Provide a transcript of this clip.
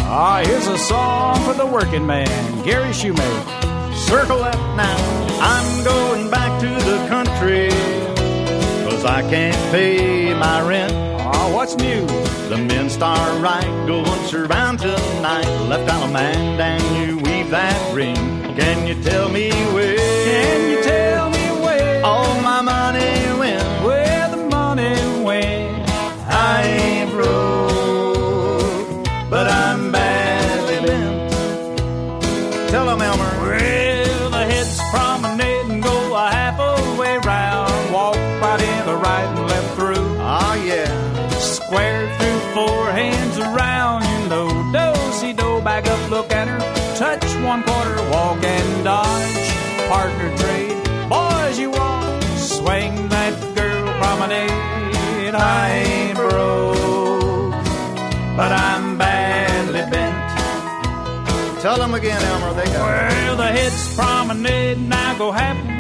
Here's a song for the working man, Gary Shoemaker. Circle up now, I'm going back to the country, 'cause I can't pay my rent. What's new? The men start right, going surround tonight. Left Allemande and you weave that ring. Can you tell me where? Can you tell me where? All my money went. Where the money went? I ain't broke, but I'm badly bent. Tell them, Elmer. Well, the heads promenade and go a half a way round. Walk right in the right and left through. Oh, yeah. Square through four hands around, you know. Do-si-do, back up, look at her. Touch one quarter, walk and dodge. Partner trade, boys you walk. Swing that girl promenade. I ain't broke, but I'm badly bent. Tell them again, Elmer. They got Well, the heads promenade, now go half